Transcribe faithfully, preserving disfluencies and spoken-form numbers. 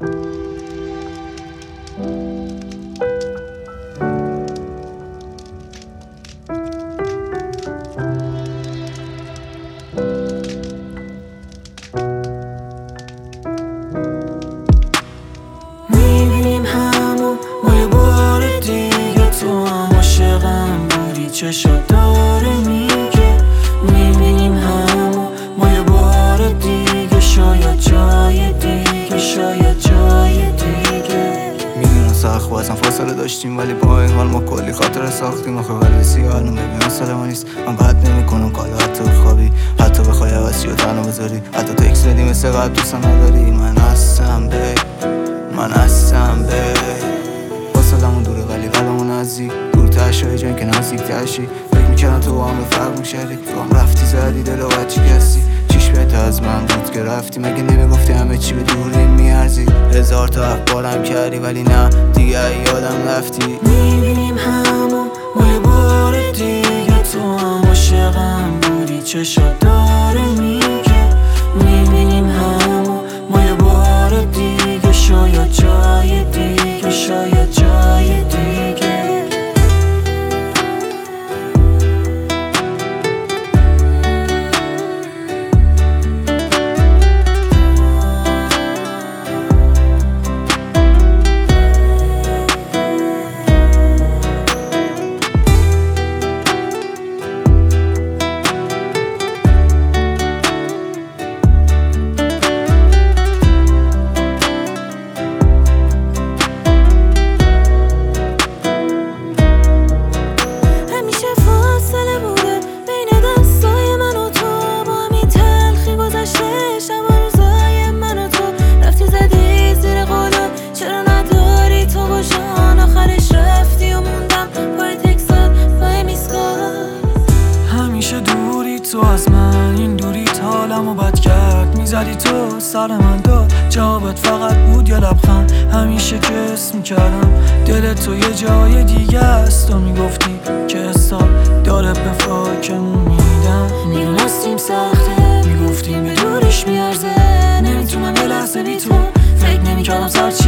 میبینیم همو ما یه بار دیگه، تو هم عاشقم بودی چشات داره میگه. میبینیم همو ما یه بار دیگه، شاید جای دیگه، شاید جای دیگه. میدونم سخت بازم فاصله داشتیم، ولی با این حال ما کلی خاطره ساختیم. آخه قلب سیاه نمیبینم سلام نیست، من بد نمیکنم کالا حتی خوابی، حتی بخوای عوضی و تنها بذاری، حتی تکس بدی مثل قد دوست نداری. من هستم بی من هستم بی فاصلمون دوره ولی قلبمون نزدیک، دورتر شای جایی که نزدیک ترشی. فکر میکردم تو با هم به فرق میشدی، تو هم رفتی زدی دل و بچی کسی. چیش بهتر از من بود که رفتی، مگه نمیگفتی همه چی به دوری میارزی. هزار تا اخبارم کردی ولی نه دیگه یادم رفتی. میبینیم همو ما یه بار دیگه، تو هم عاشقم بودی چشات داره میگه. میبینیم همو ما یه بار دیگه، شاید جای دیگه، شاید جای دیگه. تو از من این دوری حالمو بد کرد، میزدی تو سر من داد، جوابت فقط بود یا لبخند. همیشه که اسم میکردم دل تو یه جای دیگه است، و میگفتی که حساب داره به فاکمون میدم. میدونستیم سخته، میگفتیم به دوریش میارزه، نمیتونم یه لحظه بی تو فکر نمیکردم سرچی